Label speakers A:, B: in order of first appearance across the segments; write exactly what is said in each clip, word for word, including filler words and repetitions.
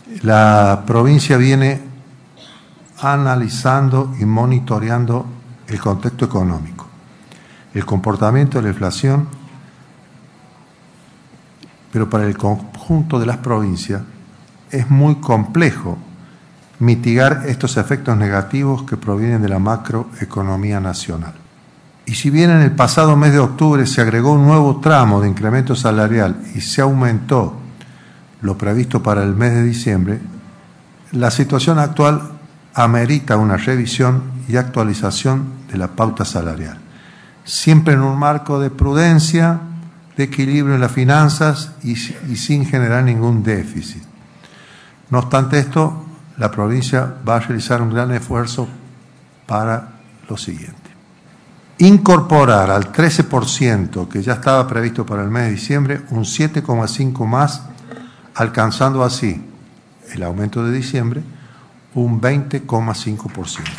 A: La provincia viene analizando y monitoreando el contexto económico, el comportamiento de la inflación, pero para el conjunto de las provincias es muy complejo mitigar estos efectos negativos que provienen de la macroeconomía nacional. Y si bien en el pasado mes de octubre se agregó un nuevo tramo de incremento salarial y se aumentó lo previsto para el mes de diciembre, la situación actual amerita una revisión y actualización de la pauta salarial, siempre en un marco de prudencia, de equilibrio en las finanzas y, y sin generar ningún déficit. No obstante esto, la provincia va a realizar un gran esfuerzo para lo siguiente. Incorporar al trece por ciento que ya estaba previsto para el mes de diciembre un siete coma cinco por ciento más, alcanzando así el aumento de diciembre un veinte coma cinco por ciento.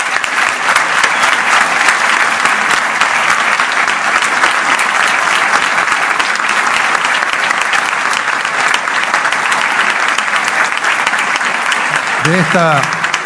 A: De esta,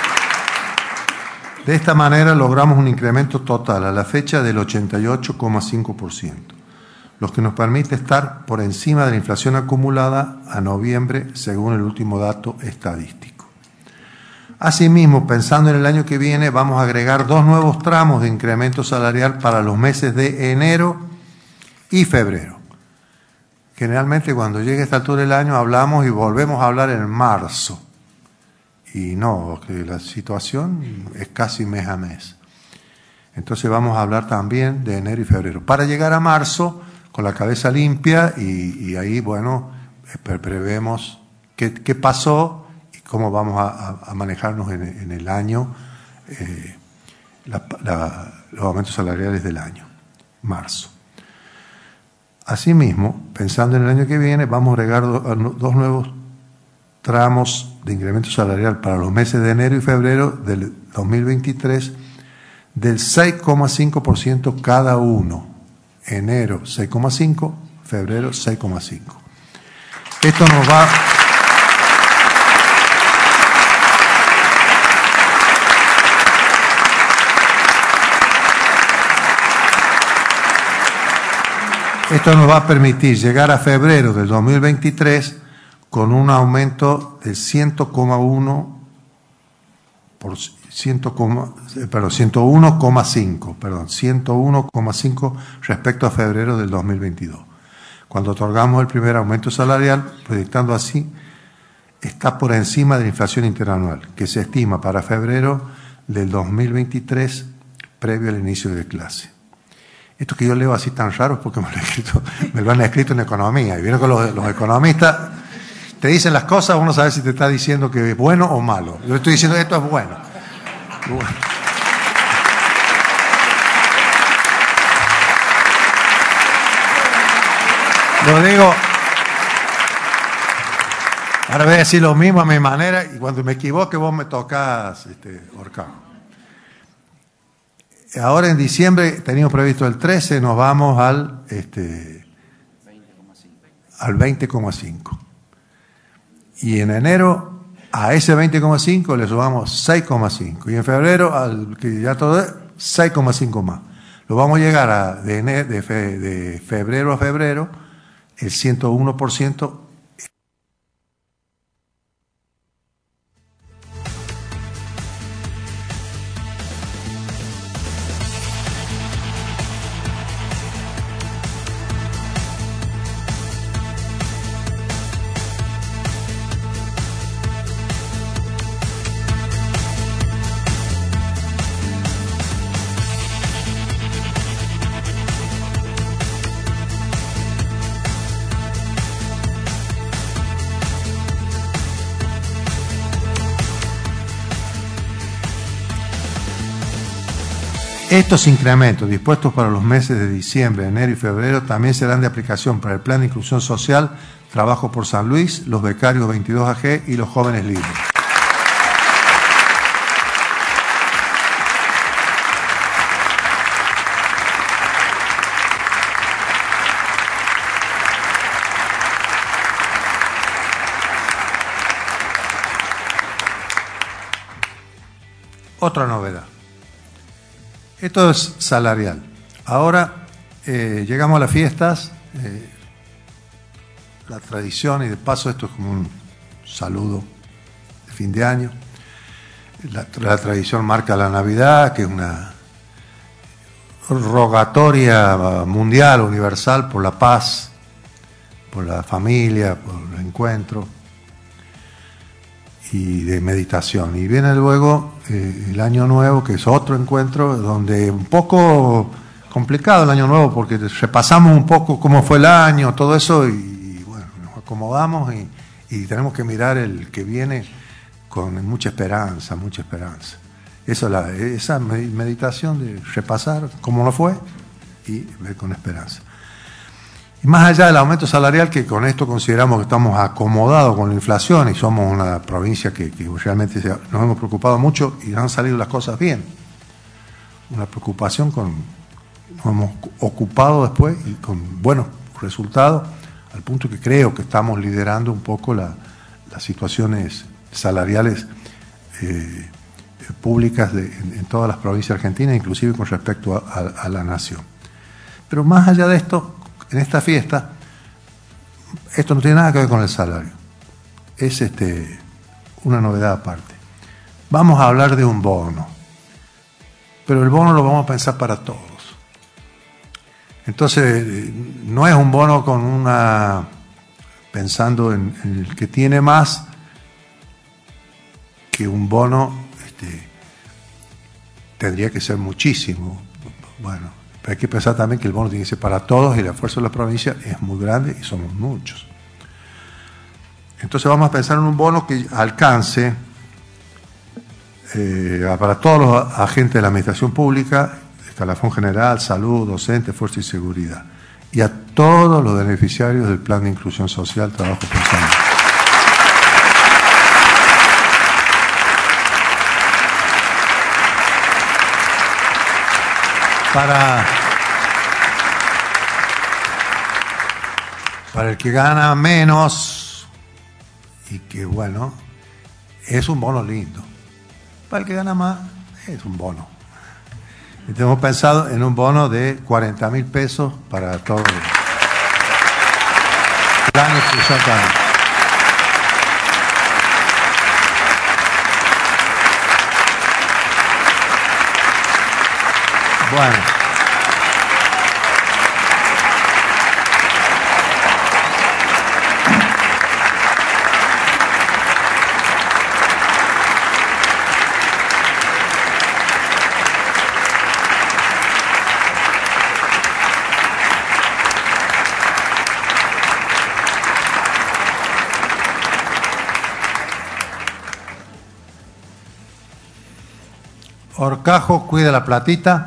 A: de esta manera logramos un incremento total a la fecha del ochenta y ocho coma cinco por ciento, lo que nos permite estar por encima de la inflación acumulada a noviembre según el último dato estadístico. Asimismo, pensando en el año que viene, vamos a agregar dos nuevos tramos de incremento salarial para los meses de enero y febrero. Generalmente cuando llegue esta altura del año hablamos y volvemos a hablar en marzo. Y no, que la situación es casi mes a mes. Entonces vamos a hablar también de enero y febrero, para llegar a marzo con la cabeza limpia y, y ahí, bueno, prevemos qué, qué pasó y cómo vamos a, a manejarnos en, en el año, eh, la, la, los aumentos salariales del año, marzo. Asimismo, pensando en el año que viene, vamos a agregar do, dos nuevos tramos de incremento salarial para los meses de enero y febrero del dos mil veintitrés del seis coma cinco por ciento cada uno. Enero seis coma cinco, febrero seis coma cinco. Esto nos va Esto nos va a permitir llegar a febrero del dos mil veintitrés con un aumento del ciento uno por ciento, perdón, ciento uno coma cinco, perdón, ciento uno coma cinco respecto a febrero del dos mil veintidós. Cuando otorgamos el primer aumento salarial, proyectando así, está por encima de la inflación interanual, que se estima para febrero del dos mil veintitrés, previo al inicio de clase. Esto que yo leo así tan raro es porque me lo, he escrito, me lo han escrito en economía. Y vieron que los, los economistas te dicen las cosas, uno sabe si te está diciendo que es bueno o malo. Yo estoy diciendo que esto es bueno. bueno. Lo digo, ahora voy a decir lo mismo a mi manera y cuando me equivoque vos me tocas este, horcado. Ahora en diciembre teníamos previsto el trece, nos vamos al, este, al veinte coma cinco. Y en enero a ese veinte coma cinco le sumamos seis coma cinco. Y en febrero, al que ya todo es, seis coma cinco más. Lo vamos a llegar a, de, enero, de, fe, de febrero a febrero, el ciento uno por ciento. Estos incrementos dispuestos para los meses de diciembre, enero y febrero también serán de aplicación para el Plan de Inclusión Social, Trabajo por San Luis, los becarios veintidós A G y los jóvenes libres. otra novedad. Esto es salarial. Ahora eh, llegamos a las fiestas, eh, la tradición, y de paso esto es como un saludo de fin de año. La, la tradición marca la Navidad, que es una rogatoria mundial, universal, por la paz, por la familia, por el encuentro y de meditación. Y viene luego eh, el Año Nuevo, que es otro encuentro, donde un poco complicado el Año Nuevo, porque repasamos un poco cómo fue el año, todo eso, y, y bueno, nos acomodamos y, y tenemos que mirar el que viene con mucha esperanza, mucha esperanza. Eso, la, esa meditación de repasar cómo no fue y ver con esperanza. Y más allá del aumento salarial, que con esto consideramos que estamos acomodados con la inflación y somos una provincia que, que realmente nos hemos preocupado mucho y han salido las cosas bien. Una preocupación con nos hemos ocupado después y con buenos resultados, al punto que creo que estamos liderando un poco la, las situaciones salariales eh, públicas de, en, en todas las provincias argentinas, inclusive con respecto a, a, a la nación. Pero más allá de esto, en esta fiesta, esto no tiene nada que ver con el salario. Es este, una novedad aparte. Vamos a hablar de un bono, pero el bono lo vamos a pensar para todos. Entonces, no es un bono con una, pensando en, en el que tiene más, que un bono este, tendría que ser muchísimo. Bueno, pero hay que pensar también que el bono tiene que ser para todos y el esfuerzo de la provincia es muy grande y somos muchos. Entonces vamos a pensar en un bono que alcance eh, para todos los agentes de la administración pública, escalafón general, salud, docente, fuerza y seguridad, y a todos los beneficiarios del Plan de Inclusión Social, Trabajo Personal. Para, para el que gana menos, y que bueno, es un bono lindo. Para el que gana más, es un bono. Y hemos pensado en un bono de cuarenta mil pesos para todo el plan de inclusión también. Bueno. Horcajo cuida la platita.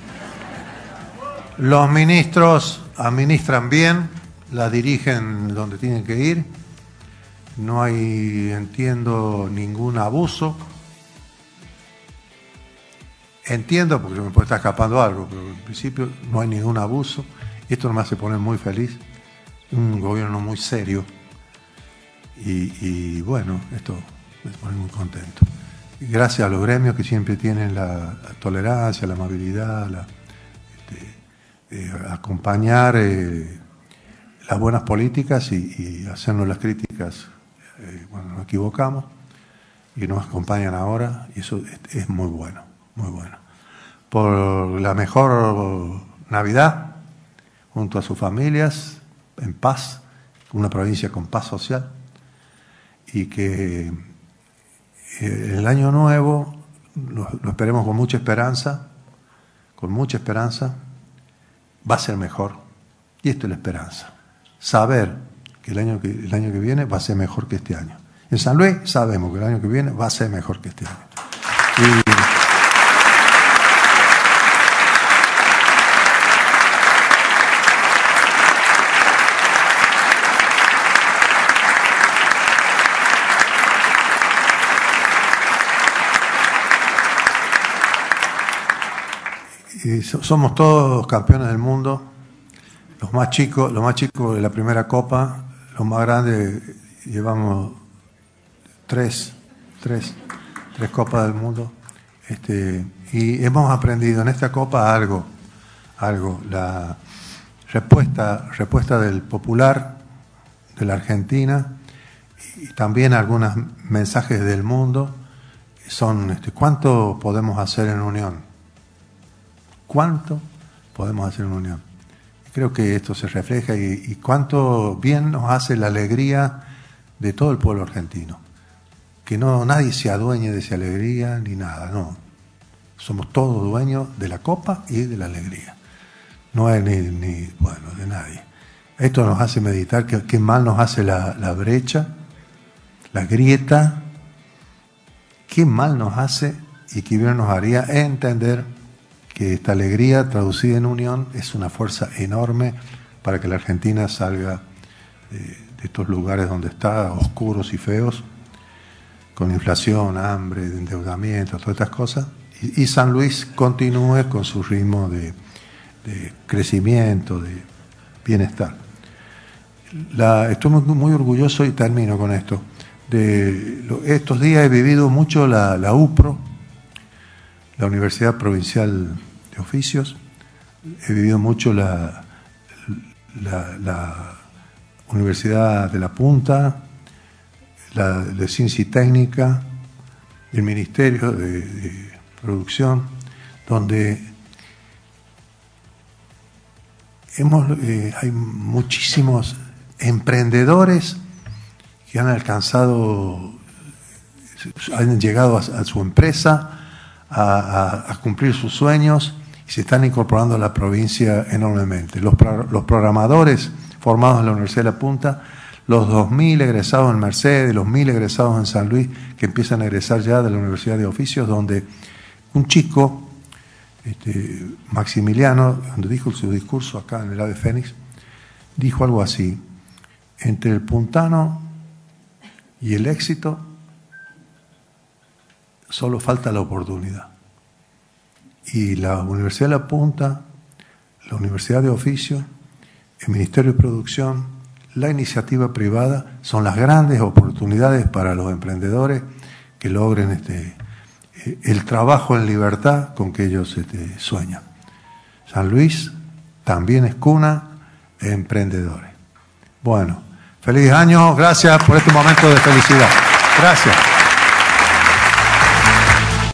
A: Los ministros administran bien, la dirigen donde tienen que ir. No hay, entiendo, ningún abuso. Entiendo, porque se me puede estar escapando algo, pero en principio no hay ningún abuso. Y esto me hace poner muy feliz. Un gobierno muy serio. Y, y bueno, esto me pone muy contento. Y gracias a los gremios que siempre tienen la, la tolerancia, la amabilidad, la, este, eh, acompañar eh, las buenas políticas y, y hacernos las críticas eh, cuando nos equivocamos, y nos acompañan ahora, y eso es, es muy bueno, muy bueno. Por la mejor Navidad, junto a sus familias, en paz, una provincia con paz social, y que el año nuevo lo, lo esperemos con mucha esperanza, con mucha esperanza, va a ser mejor. Y esto es la esperanza. Saber que el año que, el año que viene va a ser mejor que este año. En San Luis sabemos que el año que viene va a ser mejor que este año. Y, Y somos todos campeones del mundo, los más chicos, los más chicos de la primera copa, los más grandes llevamos tres, tres, tres copas del mundo Este, y hemos aprendido en esta Copa algo, algo, la respuesta, respuesta del popular de la Argentina y también algunos mensajes del mundo son, este, ¿cuánto podemos hacer en unión? ¿Cuánto podemos hacer en unión? Creo que esto se refleja y, y cuánto bien nos hace la alegría de todo el pueblo argentino. Que no nadie se adueñe de esa alegría ni nada, no. Somos todos dueños de la copa y de la alegría. No hay ni, ni bueno, de nadie. Esto nos hace meditar que, que mal nos hace la, la brecha, la grieta, qué mal nos hace y qué bien nos haría entender que esta alegría traducida en unión es una fuerza enorme para que la Argentina salga de, de estos lugares donde está, oscuros y feos, con inflación, hambre, endeudamiento, todas estas cosas, y, y San Luis continúe con su ritmo de, de crecimiento, de bienestar. La, estoy muy, muy orgulloso, y termino con esto, de lo, estos días he vivido mucho la, la U P R O, la Universidad Provincial de Oficios, he vivido mucho la, la, la Universidad de La Punta, la de Ciencia y Técnica, el Ministerio de, de Producción, donde hemos, eh, hay muchísimos emprendedores que han alcanzado, han llegado a, a su empresa a, a, a cumplir sus sueños y se están incorporando a la provincia enormemente. Los, los programadores formados en la Universidad de La Punta, los dos mil egresados en Mercedes, los mil egresados en San Luis, que empiezan a egresar ya de la Universidad de Oficios, donde un chico, este, Maximiliano, donde dijo su discurso acá en el Ave Fénix, dijo algo así: entre el puntano y el éxito solo falta la oportunidad. Y la Universidad de La Punta, la Universidad de Oficio, el Ministerio de Producción, la iniciativa privada son las grandes oportunidades para los emprendedores que logren este, el trabajo en libertad con que ellos este, sueñan. San Luis también es cuna de emprendedores. Bueno, feliz año, gracias por este momento de felicidad. Gracias.